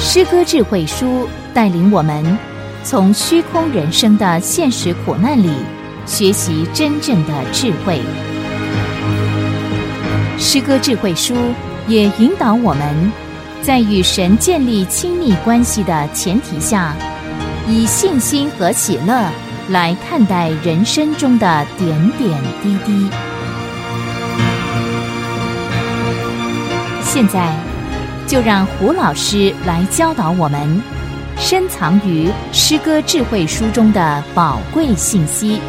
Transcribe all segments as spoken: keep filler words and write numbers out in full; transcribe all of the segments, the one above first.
诗歌智慧书带领我们从虚空人生的现实苦难里学习真正的智慧。诗歌智慧书也引导我们在与神建立亲密关系的前提下，以信心和喜乐来看待人生中的点点滴滴。现在就让胡老师来教导我们深藏于诗歌智慧书中的宝贵信息。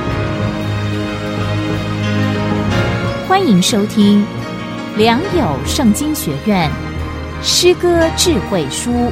欢迎收听良友圣经学院诗歌智慧书。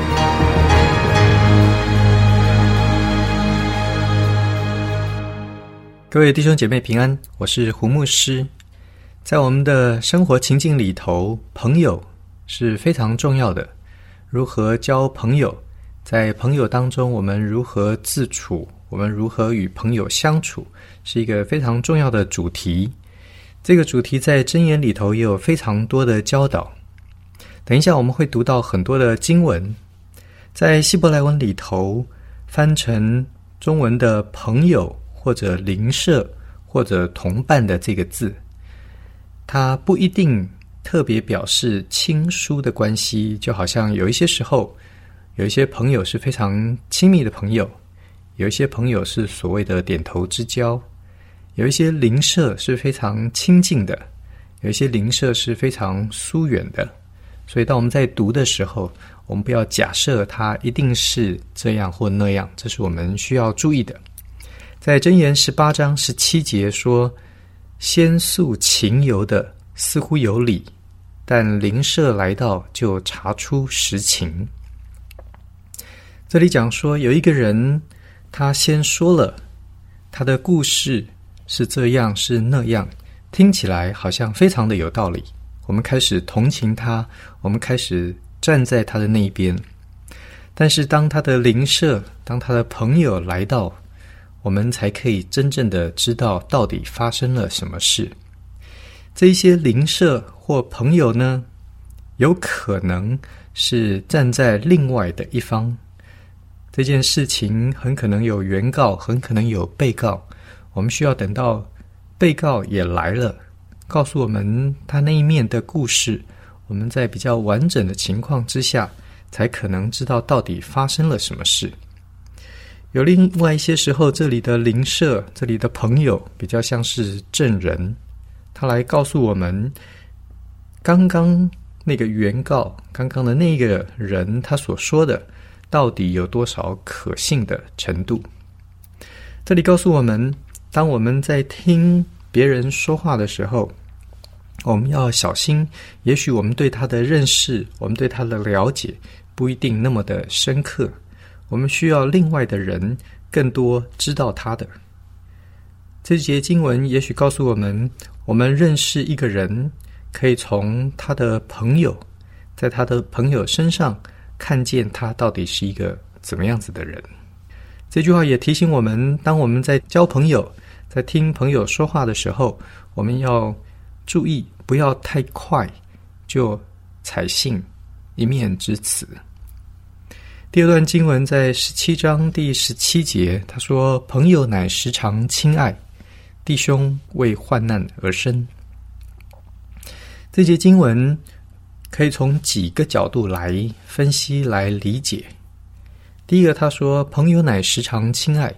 各位弟兄姐妹平安，我是胡牧师。在我们的生活情境里头，朋友是非常重要的。如何交朋友，在朋友当中我们如何自处，我们如何与朋友相处，是一个非常重要的主题。这个主题在箴言里头也有非常多的教导。等一下我们会读到很多的经文，在希伯来文里头翻成中文的朋友或者邻舍或者同伴的这个字，它不一定特别表示亲疏的关系，就好像有一些时候有一些朋友是非常亲密的朋友，有一些朋友是所谓的点头之交，有一些邻舍是非常亲近的，有一些邻舍是非常疏远的。所以当我们在读的时候，我们不要假设它一定是这样或那样，这是我们需要注意的。在箴言十八章十七节说，先诉情由的似乎有理，但邻舍来到就查出实情。这里讲说有一个人，他先说了他的故事是这样是那样，听起来好像非常的有道理，我们开始同情他，我们开始站在他的那一边。但是当他的邻舍，当他的朋友来到，我们才可以真正的知道到底发生了什么事。这一些邻舍或朋友呢，有可能是站在另外的一方，这件事情很可能有原告，很可能有被告，我们需要等到被告也来了，告诉我们他那一面的故事，我们在比较完整的情况之下，才可能知道到底发生了什么事。有另外一些时候，这里的邻舍，这里的朋友比较像是证人，他来告诉我们刚刚那个原告，刚刚的那个人他所说的到底有多少可信的程度。这里告诉我们，当我们在听别人说话的时候，我们要小心，也许我们对他的认识，我们对他的了解不一定那么的深刻，我们需要另外的人更多知道他的。这节经文也许告诉我们，我们认识一个人，可以从他的朋友，在他的朋友身上看见他到底是一个怎么样子的人。这句话也提醒我们，当我们在交朋友，在听朋友说话的时候，我们要注意，不要太快就采信一面之词。第二段经文在十七章第十七节，他说，朋友乃时常亲爱，弟兄为患难而生。这节经文可以从几个角度来分析来理解。第一个，他说朋友乃时常亲爱，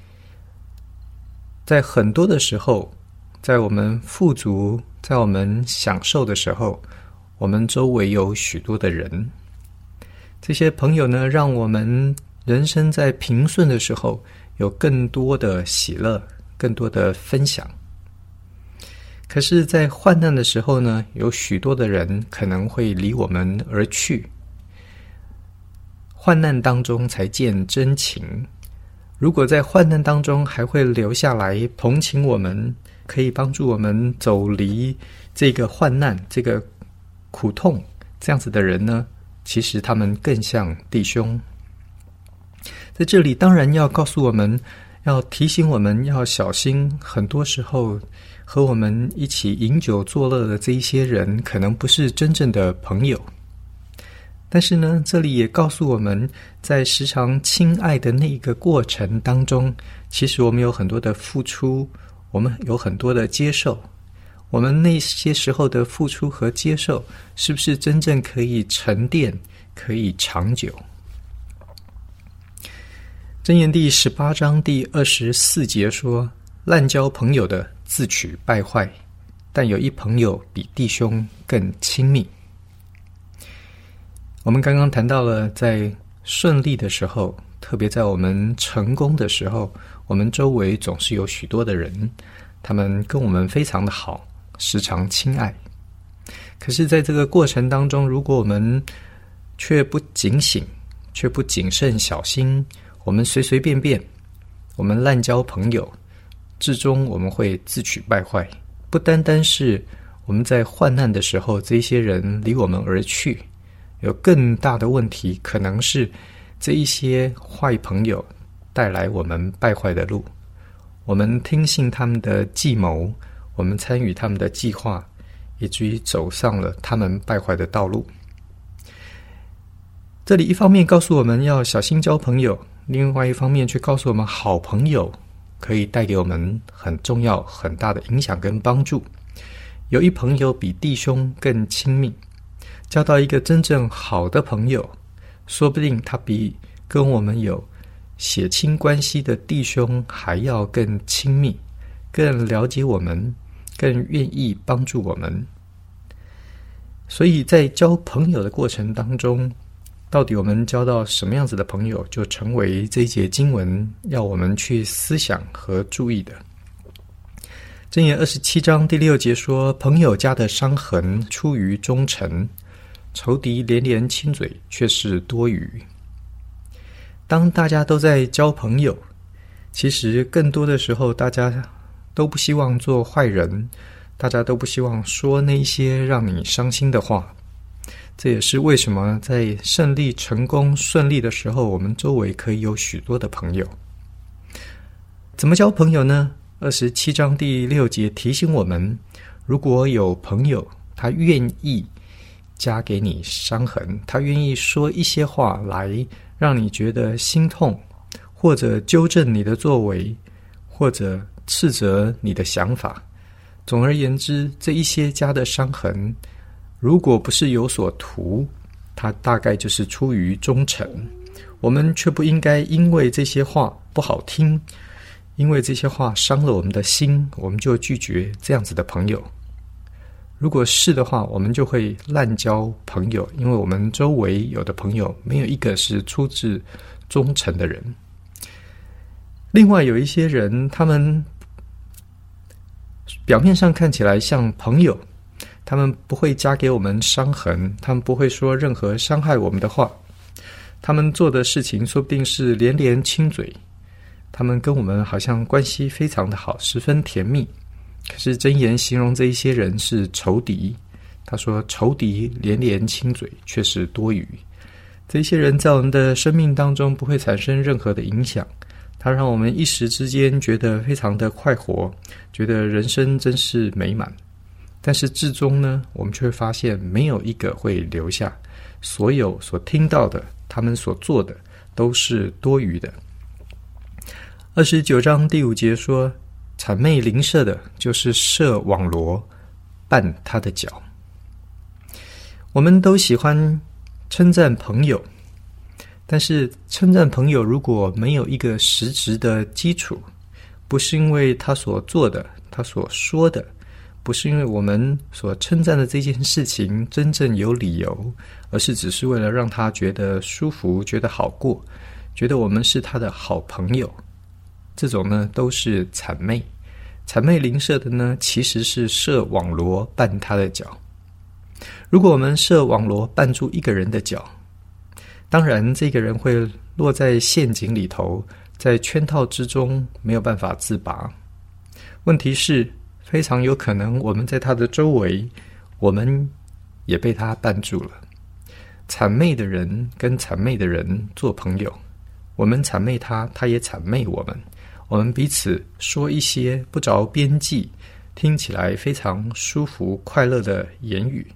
在很多的时候，在我们富足，在我们享受的时候，我们周围有许多的人，这些朋友呢，让我们人生在平顺的时候有更多的喜乐，更多的分享。可是在患难的时候呢，有许多的人可能会离我们而去。患难当中才见真情，如果在患难当中还会留下来同情我们，可以帮助我们走离这个患难，这个苦痛，这样子的人呢，其实他们更像弟兄。在这里当然要告诉我们，要提醒我们要小心，很多时候和我们一起饮酒作乐的这一些人可能不是真正的朋友。 但是呢，这里也告诉我们，在时常亲爱的那一个过程当中，其实我们有很多的付出，我们有很多的接受。我们那些时候的付出和接受，是不是真正可以沉淀，可以长久？箴言第十八章第二十四节说：滥交朋友的自取败坏，但有一朋友比弟兄更亲密。我们刚刚谈到了，在顺利的时候，特别在我们成功的时候，我们周围总是有许多的人，他们跟我们非常的好，时常亲爱。可是在这个过程当中，如果我们却不警醒，却不谨慎小心，我们随随便便，我们滥交朋友，至终我们会自取败坏。不单单是我们在患难的时候，这些人离我们而去，有更大的问题，可能是这一些坏朋友带来我们败坏的路。我们听信他们的计谋，我们参与他们的计划，以至于走上了他们败坏的道路。这里一方面告诉我们要小心交朋友，另外一方面却告诉我们，好朋友可以带给我们很重要很大的影响跟帮助。有一朋友比弟兄更亲密，交到一个真正好的朋友，说不定他比跟我们有血亲关系的弟兄还要更亲密，更了解我们，更愿意帮助我们。所以在交朋友的过程当中，到底我们交到什么样子的朋友，就成为这一节经文要我们去思想和注意的。箴言二十七章第六节说：朋友家的伤痕出于忠诚，仇敌连连亲嘴却是多余。当大家都在交朋友，其实更多的时候大家都不希望做坏人，大家都不希望说那些让你伤心的话。这也是为什么在胜利、成功、顺利的时候，我们周围可以有许多的朋友。怎么交朋友呢？二十七章第六节提醒我们，如果有朋友他愿意加给你伤痕，他愿意说一些话来让你觉得心痛，或者纠正你的作为，或者斥责你的想法，总而言之，这一些加的伤痕，如果不是有所图，它大概就是出于忠诚。我们却不应该因为这些话不好听，因为这些话伤了我们的心，我们就拒绝这样子的朋友。如果是的话，我们就会滥交朋友，因为我们周围有的朋友没有一个是出自忠诚的人。另外有一些人，他们表面上看起来像朋友，他们不会加给我们伤痕，他们不会说任何伤害我们的话，他们做的事情说不定是连连亲嘴，他们跟我们好像关系非常的好，十分甜蜜。可是箴言形容这一些人是仇敌，他说仇敌连连亲嘴却是多余。这些人在我们的生命当中不会产生任何的影响，他让我们一时之间觉得非常的快活，觉得人生真是美满。但是至终呢，我们却会发现没有一个会留下，所有所听到的，他们所做的都是多余的。二十九章第五节说，谄媚邻舍的就是设网罗绊他的脚。我们都喜欢称赞朋友，但是称赞朋友如果没有一个实质的基础，不是因为他所做的，他所说的，不是因为我们所称赞的这件事情真正有理由，而是只是为了让他觉得舒服，觉得好过，觉得我们是他的好朋友，这种呢都是谄媚。谄媚邻舍的呢，其实是设网罗绊他的脚。如果我们设网罗绊住一个人的脚，当然这个人会落在陷阱里头，在圈套之中没有办法自拔。问题是非常有可能我们在他的周围，我们也被他绊住了。谄媚的人跟谄媚的人做朋友，我们谄媚他，他也谄媚我们，我们彼此说一些不着边际，听起来非常舒服快乐的言语，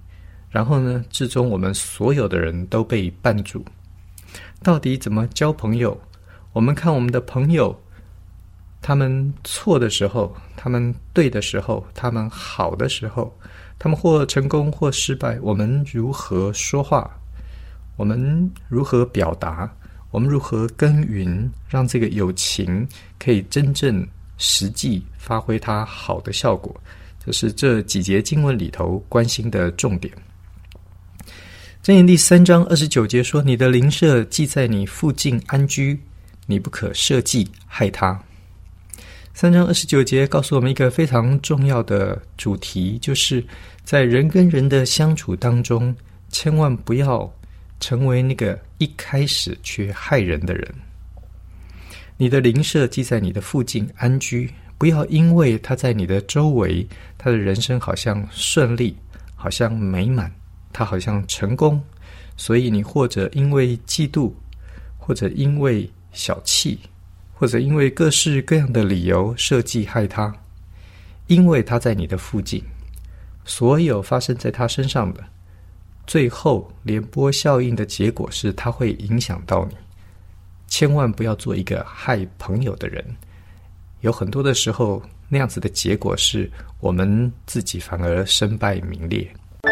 然后呢，至终我们所有的人都被绊住。到底怎么交朋友？我们看我们的朋友，他们错的时候，他们对的时候，他们好的时候，他们或成功或失败，我们如何说话？我们如何表达？我们如何耕耘，让这个友情可以真正实际发挥它好的效果？这是这几节经文里头关心的重点。箴言第三章二十九节说：你的邻舍既在你附近安居，你不可设计害他。三章二十九节告诉我们一个非常重要的主题，就是在人跟人的相处当中，千万不要成为那个一开始去害人的人。你的邻舍既在你的附近安居，不要因为他在你的周围，他的人生好像顺利，好像美满，他好像成功，所以你或者因为嫉妒，或者因为小气，或者因为各式各样的理由设计害他。因为他在你的附近，所有发生在他身上的最后联播效应的结果是它会影响到你。千万不要做一个害朋友的人，有很多的时候那样子的结果是我们自己反而身败名裂。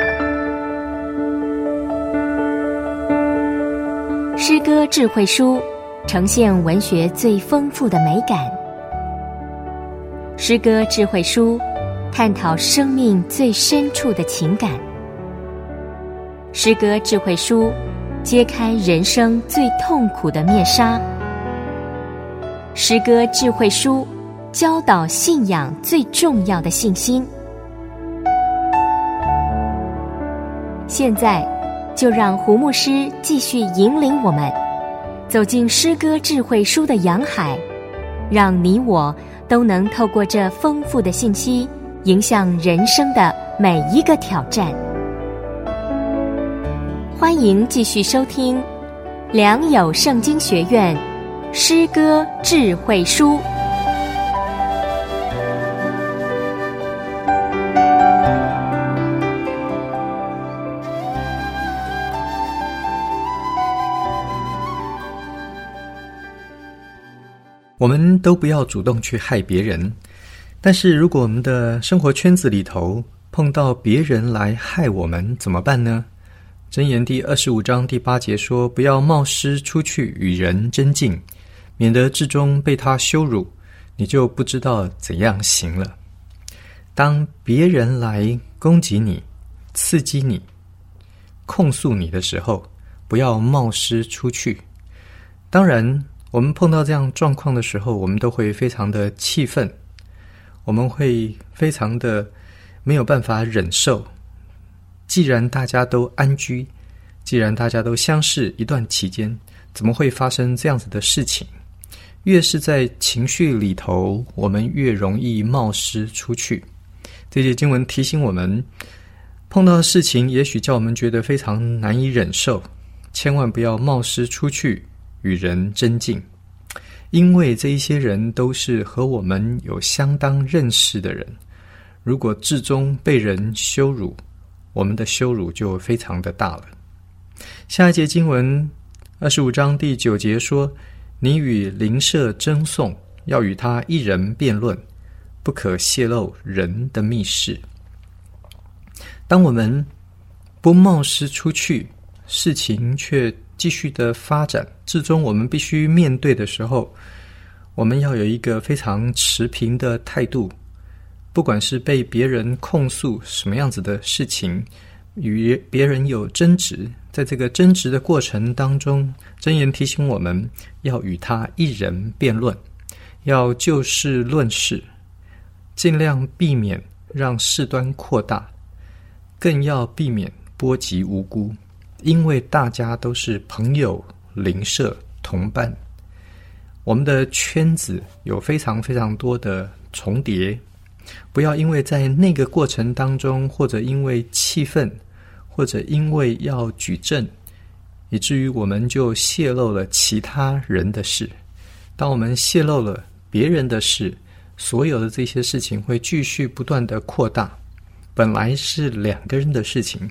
诗歌智慧书呈现文学最丰富的美感，诗歌智慧书探讨生命最深处的情感，诗歌智慧书揭开人生最痛苦的面纱，诗歌智慧书教导信仰最重要的信心。现在就让胡牧师继续引领我们走进诗歌智慧书的洋海，让你我都能透过这丰富的信息，影响人生的每一个挑战。欢迎继续收听良友圣经学院诗歌智慧书。 我们都不要主动去害别人，但是如果我们的生活圈子里头碰到别人来害我们，怎么办呢？箴言第二十五章第八节说：不要冒失出去与人争竞，免得至终被他羞辱，你就不知道怎样行了。当别人来攻击你、刺激你、控诉你的时候，不要冒失出去。当然我们碰到这样状况的时候，我们都会非常的气愤，我们会非常的没有办法忍受。既然大家都安居，既然大家都相识一段期间，怎么会发生这样子的事情？越是在情绪里头，我们越容易冒失出去。这节经文提醒我们，碰到的事情也许叫我们觉得非常难以忍受，千万不要冒失出去与人争竞，因为这一些人都是和我们有相当认识的人，如果至终被人羞辱，我们的羞辱就非常的大了。下一节经文二十五章第九节说：你与邻舍争讼，要与他一人辩论，不可泄露人的密事。当我们不冒失出去，事情却继续的发展，至终我们必须面对的时候，我们要有一个非常持平的态度。不管是被别人控诉什么样子的事情，与别人有争执，在这个争执的过程当中，箴言提醒我们要与他一人辩论，要就事论事，尽量避免让事端扩大，更要避免波及无辜，因为大家都是朋友、邻舍、同伴，我们的圈子有非常非常多的重叠。不要因为在那个过程当中，或者因为气愤，或者因为要举证，以至于我们就泄露了其他人的事。当我们泄露了别人的事，所有的这些事情会继续不断的扩大。本来是两个人的事情，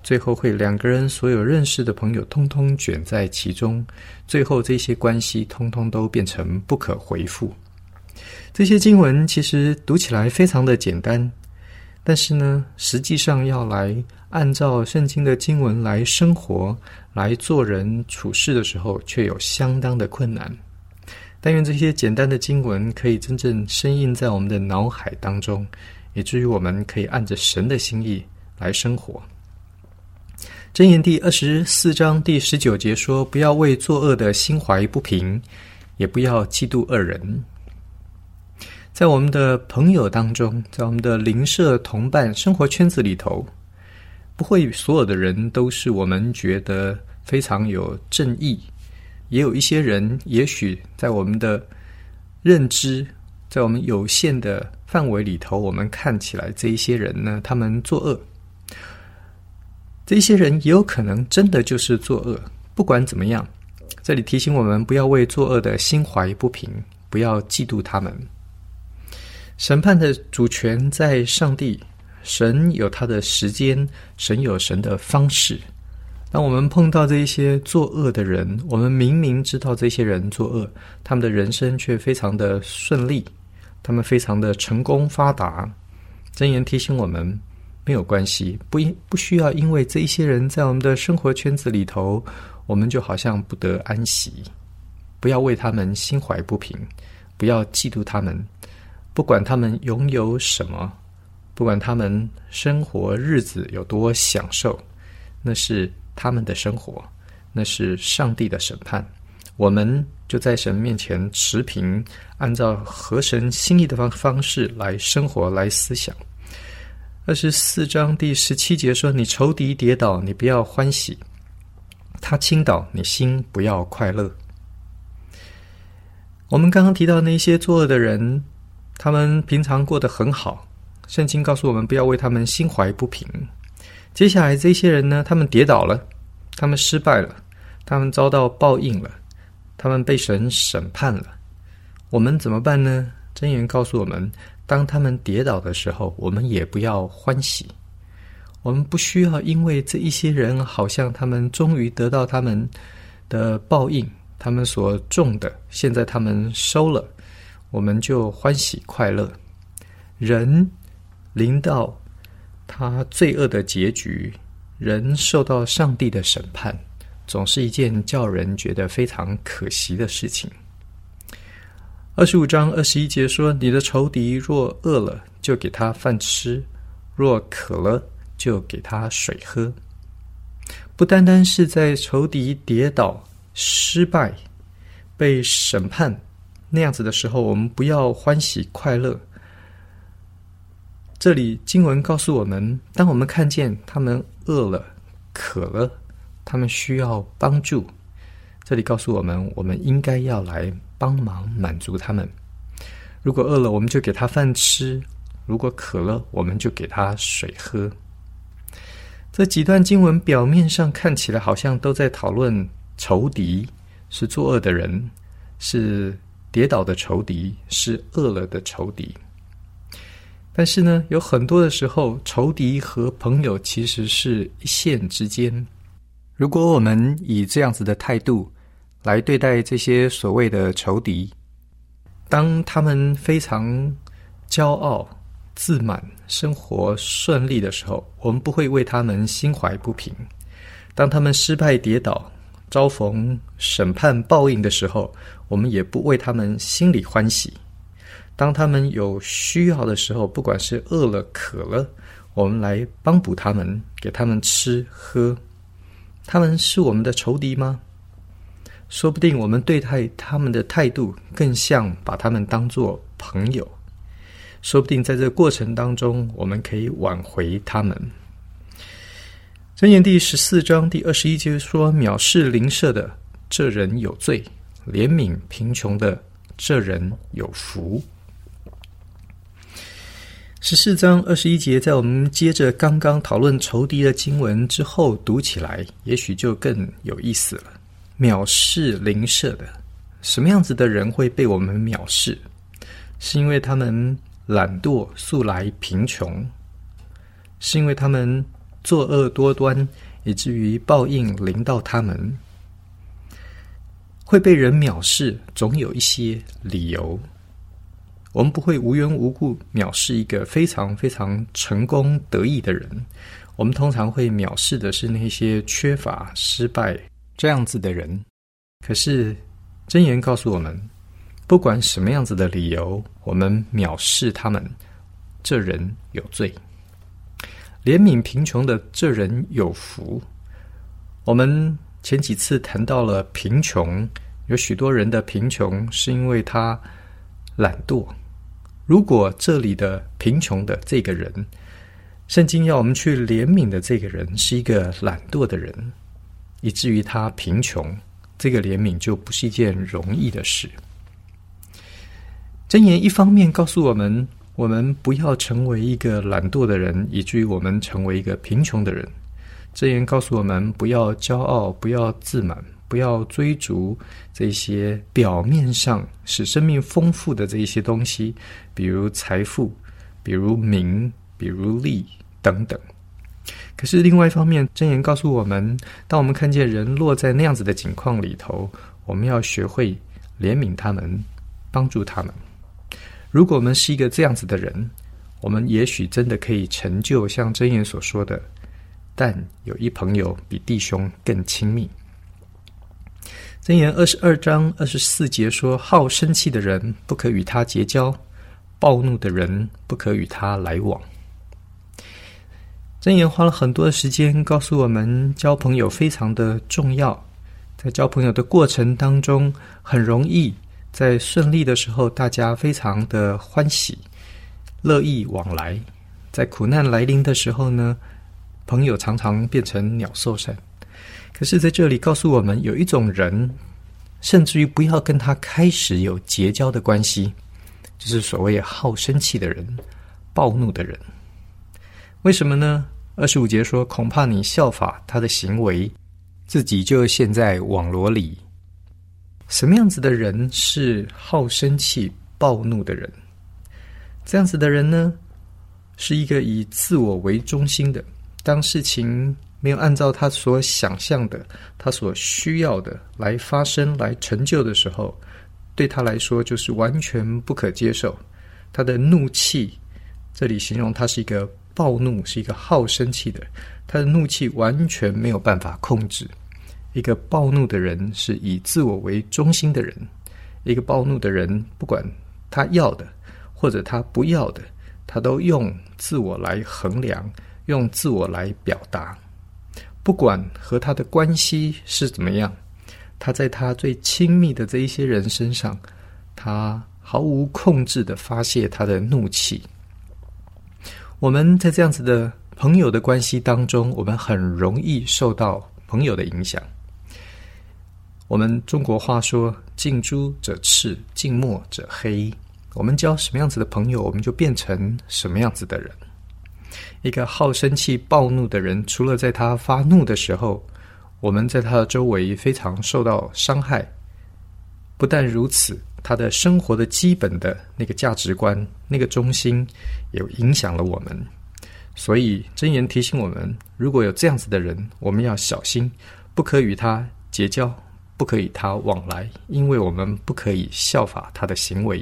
最后会两个人所有认识的朋友通通卷在其中，最后这些关系通通都变成不可回复。这些经文其实读起来非常的简单，但是呢，实际上要来按照圣经的经文来生活，来做人处事的时候，却有相当的困难。但愿这些简单的经文可以真正深印在我们的脑海当中，以至于我们可以按着神的心意来生活。箴言第二十四章第十九节说，不要为作恶的心怀不平，也不要嫉妒恶人。在我们的朋友当中，在我们的邻舍同伴生活圈子里头，不会所有的人都是我们觉得非常有正义，也有一些人也许在我们的认知，在我们有限的范围里头，我们看起来这一些人呢，他们作恶，这些人也有可能真的就是作恶。不管怎么样，这里提醒我们不要为作恶的心怀不平，不要嫉妒他们。审判的主权在上帝，神有他的时间，神有神的方式。当我们碰到这些作恶的人，我们明明知道这些人作恶，他们的人生却非常的顺利，他们非常的成功发达。箴言提醒我们，没有关系，不不需要因为这一些人在我们的生活圈子里头，我们就好像不得安息。不要为他们心怀不平，不要嫉妒他们，不管他们拥有什么，不管他们生活日子有多享受，那是他们的生活，那是上帝的审判。我们就在神面前持平，按照合神心意的方方式来生活，来思想。二十四章第十七节说，你仇敌跌倒，你不要欢喜，他倾倒，你心不要快乐。我们刚刚提到那些作恶的人，他们平常过得很好，圣经告诉我们不要为他们心怀不平。接下来这些人呢，他们跌倒了，他们失败了，他们遭到报应了，他们被神审判了。我们怎么办呢？箴言告诉我们，当他们跌倒的时候，我们也不要欢喜。我们不需要因为这一些人好像他们终于得到他们的报应，他们所种的现在他们收了，我们就欢喜快乐。人临到他罪恶的结局，人受到上帝的审判，总是一件叫人觉得非常可惜的事情。二十五章二十一节说，你的仇敌若饿了，就给他饭吃，若渴了，就给他水喝。不单单是在仇敌跌倒、失败、被审判那样子的时候，我们不要欢喜快乐。这里经文告诉我们，当我们看见他们饿了、渴了，他们需要帮助，这里告诉我们，我们应该要来帮忙满足他们。如果饿了，我们就给他饭吃；如果渴了，我们就给他水喝。这几段经文表面上看起来好像都在讨论仇敌，是作恶的人，是跌倒的仇敌，是饿了的仇敌。但是呢，有很多的时候，仇敌和朋友其实是一线之间。如果我们以这样子的态度来对待这些所谓的仇敌，当他们非常骄傲、自满、生活顺利的时候，我们不会为他们心怀不平；当他们失败跌倒、遭逢审判报应的时候，我们也不为他们心里欢喜。当他们有需要的时候，不管是饿了渴了，我们来帮补他们，给他们吃喝。他们是我们的仇敌吗？说不定我们对待他们的态度更像把他们当作朋友，说不定在这个过程当中，我们可以挽回他们。箴言第十四章第二十一节说，藐视邻舍的，这人有罪；怜悯贫穷的，这人有福。十四章二十一节，在我们接着刚刚讨论仇敌的经文之后读起来，也许就更有意思了。藐视邻舍的，什么样子的人会被我们藐视？是因为他们懒惰，素来贫穷；是因为他们作恶多端，以至于报应临到他们。会被人藐视，总有一些理由。我们不会无缘无故藐视一个非常非常成功得意的人，我们通常会藐视的是那些缺乏、失败这样子的人。可是箴言告诉我们，不管什么样子的理由，我们藐视他们，这人有罪。怜悯贫穷的这人有福。我们前几次谈到了贫穷，有许多人的贫穷是因为他懒惰。如果这里的贫穷的这个人，圣经要我们去怜悯的这个人是一个懒惰的人，以至于他贫穷，这个怜悯就不是一件容易的事。箴言一方面告诉我们，我们不要成为一个懒惰的人，以至于我们成为一个贫穷的人。箴言告诉我们，不要骄傲，不要自满，不要追逐这些表面上使生命丰富的这一些东西，比如财富，比如名，比如利等等。可是另外一方面，箴言告诉我们，当我们看见人落在那样子的境况里头，我们要学会怜悯他们，帮助他们。如果我们是一个这样子的人，我们也许真的可以成就像箴言所说的，但有一朋友比弟兄更亲密。箴言二十二章二十四节说，好生气的人不可与他结交，暴怒的人不可与他来往。箴言花了很多的时间告诉我们，交朋友非常的重要。在交朋友的过程当中，很容易在顺利的时候，大家非常的欢喜，乐意往来。在苦难来临的时候呢，朋友常常变成鸟兽散。可是在这里告诉我们，有一种人，甚至于不要跟他开始有结交的关系，就是所谓好生气的人，暴怒的人。为什么呢？二十五节说，恐怕你效法他的行为，自己就陷在网罗里。什么样子的人是好生气、暴怒的人？这样子的人呢，是一个以自我为中心的，当事情没有按照他所想象的，他所需要的来发生、来成就的时候，对他来说就是完全不可接受。他的怒气，这里形容他是一个暴怒，是一个好生气的，他的怒气完全没有办法控制。一个暴怒的人是以自我为中心的人，一个暴怒的人，不管他要的或者他不要的，他都用自我来衡量，用自我来表达。不管和他的关系是怎么样，他在他最亲密的这一些人身上，他毫无控制地发泄他的怒气。我们在这样子的朋友的关系当中，我们很容易受到朋友的影响。我们中国话说，近朱者赤，近墨者黑。我们交什么样子的朋友，我们就变成什么样子的人。一个好生气、暴怒的人，除了在他发怒的时候，我们在他的周围非常受到伤害。不但如此，他的生活的基本的那个价值观、那个中心，也影响了我们。所以箴言提醒我们，如果有这样子的人，我们要小心，不可与他结交，不可与他往来，因为我们不可以效法他的行为。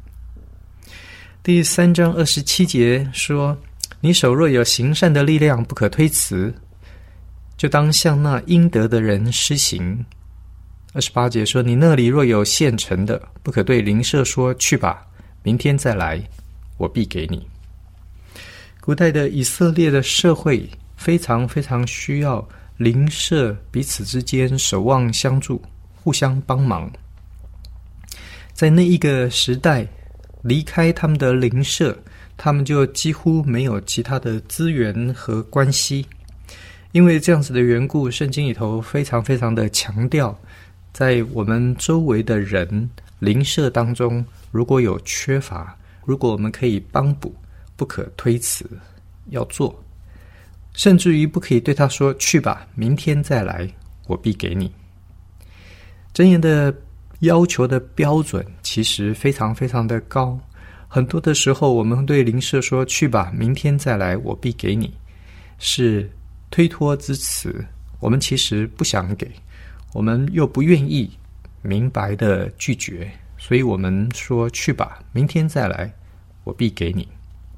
第三章二十七节说，你手若有行善的力量，不可推辞，就当向那应得的人施行。二十八节说，你那里若有现成的，不可对邻舍说，去吧，明天再来，我必给你。古代的以色列的社会非常非常需要邻舍彼此之间守望相助，互相帮忙。在那一个时代，离开他们的邻舍，他们就几乎没有其他的资源和关系。因为这样子的缘故，圣经里头非常非常的强调，在我们周围的人邻舍当中，如果有缺乏，如果我们可以帮补，不可推辞，要做。甚至于不可以对他说，去吧，明天再来，我必给你。箴言的要求的标准其实非常非常的高。很多的时候，我们对邻舍说，去吧，明天再来，我必给你，是推脱之词，我们其实不想给，我们又不愿意明白的拒绝，所以我们说去吧，明天再来，我必给你。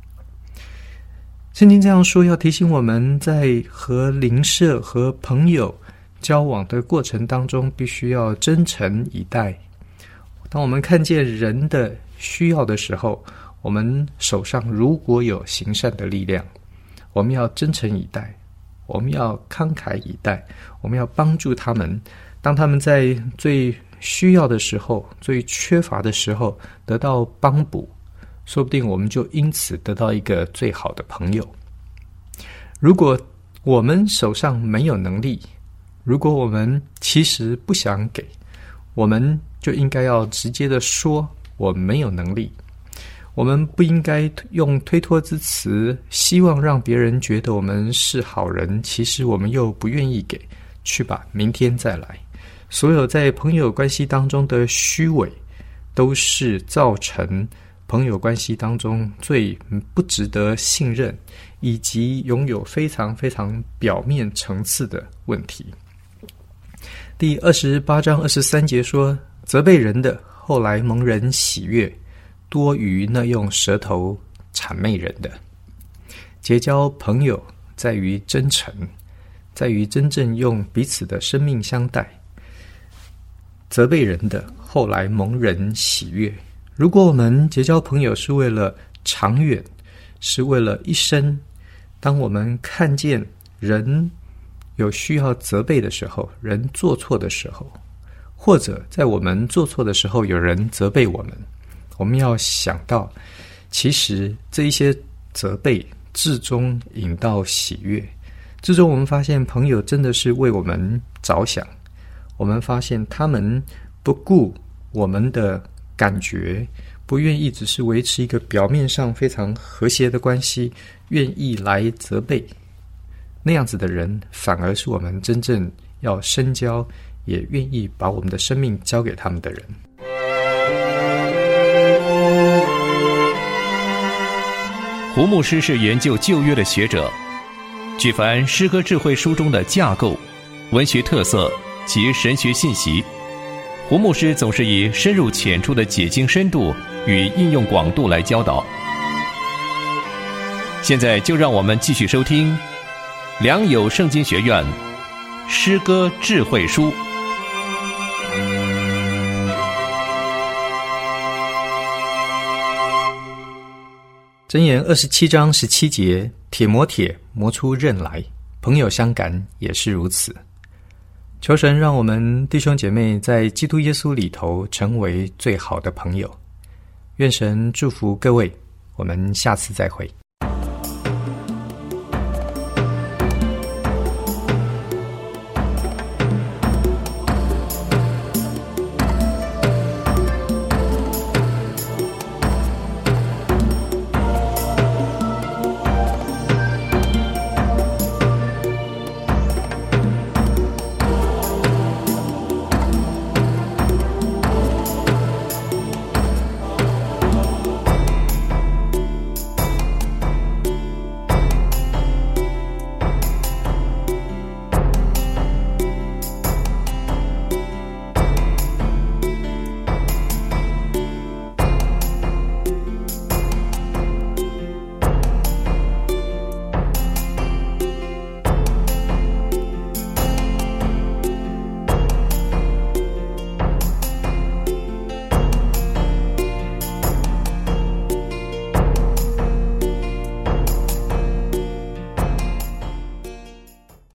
圣经这样说，要提醒我们在和邻舍和朋友交往的过程当中，必须要真诚以待。当我们看见人的需要的时候，我们手上如果有行善的力量，我们要真诚以待，我们要慷慨以待，我们要帮助他们。当他们在最需要的时候，最缺乏的时候得到帮补，说不定我们就因此得到一个最好的朋友。如果我们手上没有能力，如果我们其实不想给，我们就应该要直接的说我没有能力。我们不应该用推脱之词，希望让别人觉得我们是好人，其实我们又不愿意给，去吧，明天再来。所有在朋友关系当中的虚伪，都是造成朋友关系当中最不值得信任，以及拥有非常非常表面层次的问题。第二十八章二十三节说，责备人的后来蒙人喜悦，多于那用舌头谄媚人的。结交朋友在于真诚，在于真正用彼此的生命相待。责备人的后来蒙人喜悦。如果我们结交朋友是为了长远，是为了一生，当我们看见人有需要责备的时候，人做错的时候，或者在我们做错的时候有人责备我们，我们要想到，其实这一些责备至终引到喜悦。至终我们发现朋友真的是为我们着想，我们发现他们不顾我们的感觉，不愿意只是维持一个表面上非常和谐的关系，愿意来责备，那样子的人反而是我们真正要深交，也愿意把我们的生命交给他们的人。 胡牧师是研究旧约的学者，举凡诗歌智慧书中的架构、文学特色及神学信息，胡牧师总是以深入浅出的解经深度与应用广度来教导。现在就让我们继续收听良友圣经学院诗歌智慧书。 箴言二十七章十七节，铁磨铁，磨出刃来，朋友相感也是如此。求神让我们弟兄姐妹在基督耶稣里头成为最好的朋友。愿神祝福各位，我们下次再会。